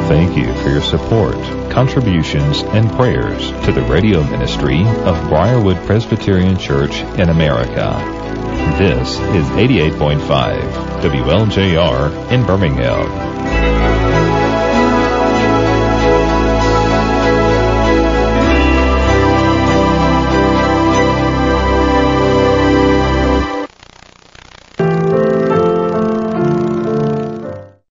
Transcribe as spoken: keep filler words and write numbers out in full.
Thank you for your support, contributions, and prayers to the radio ministry of Briarwood Presbyterian Church in America. This is eighty-eight point five W L J R in Birmingham.